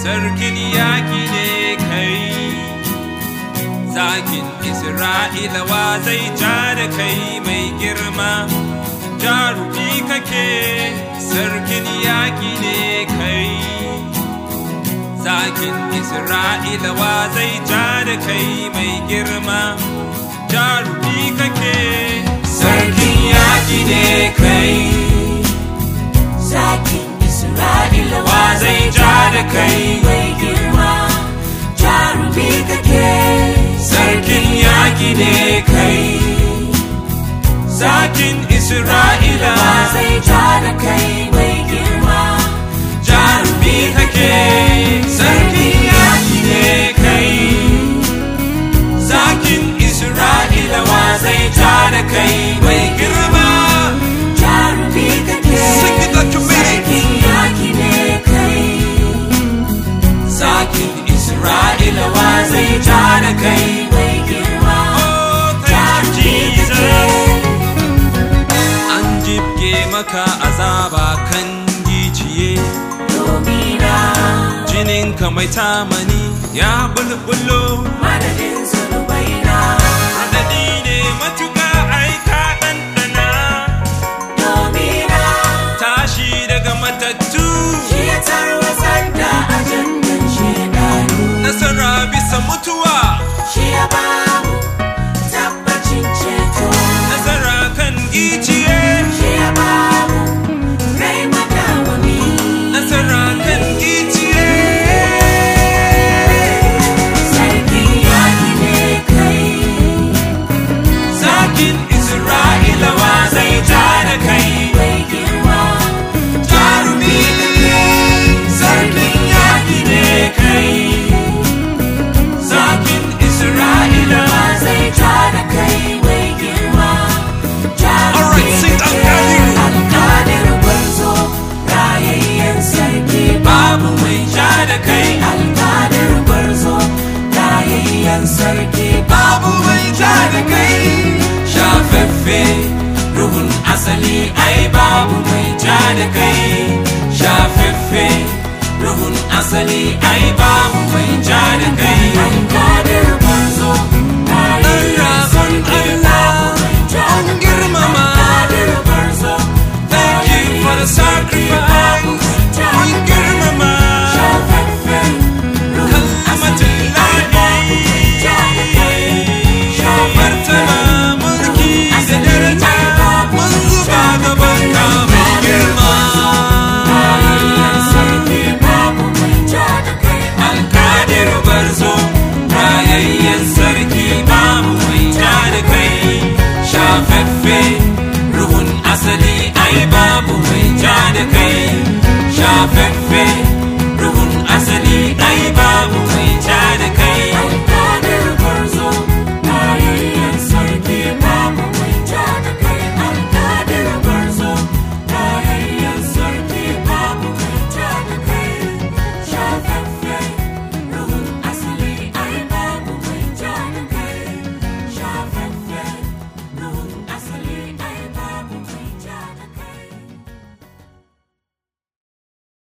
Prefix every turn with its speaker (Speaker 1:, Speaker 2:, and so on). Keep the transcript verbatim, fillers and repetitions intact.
Speaker 1: sarkin yaƙi ne kai, zakin Isra'ila wa zai ja da kai mai girma, jarumi kake sarkin yaƙi ne kai, zakin Isra'ila wa zai ja da kai mai girma, jarumi kake sarkin yaƙi ne kai,
Speaker 2: zakin Isra'ila wa zai ja da kai mai girma, jarumi kake
Speaker 1: sarkin yaƙi ne kai, zakin Isra'ila
Speaker 2: wa zai ja da kai mai girma,
Speaker 1: jarumi kake sarkin yaƙi ne kai, zakin Isra'ila wa zai ja da kai mai girma,
Speaker 2: jarumi kake sarkin yaƙi ne kai,
Speaker 1: zakin Isra'ila wa zai ja da kai
Speaker 2: mai girma, jarumi kake.
Speaker 1: An jibge maka azaba kan giciye,
Speaker 2: Domina
Speaker 1: jininka mai tamani ya bulbulo,
Speaker 2: madadin zunubaina,
Speaker 1: adadi ne matuƙa aika ɗanɗana,
Speaker 2: domina
Speaker 1: tashi daga matattu,
Speaker 2: shi ya tarwatsar da ajandan shedanu,
Speaker 1: nasara bisa mutuwa,
Speaker 2: shi ya bamu tabbacin ceto,
Speaker 1: nasara kan giciye,
Speaker 2: shi ya bamu rai madawwami,
Speaker 1: nasara kan giciye.
Speaker 2: sarkin yaƙi ne kai,
Speaker 1: Zakin Isra'ila wa zai ja da kai
Speaker 2: mai girma,
Speaker 1: jarumi kake, sarkin yaƙi ne kai, zakin Isra'ila.
Speaker 2: wa zai ja da kai mai girma,
Speaker 1: Alright, sing Al-Qadir.
Speaker 2: Al-Qadir gwarzo, rayayyen sarki
Speaker 1: Babu mai ja da kai,
Speaker 2: Al-Qadir gwarzo, rayayyen sarki
Speaker 1: babu mai ja da kai, shafaffe ruhun asali ai babu mai ja da kai, shafaffe ruhun asali ai babu mai ja da kai.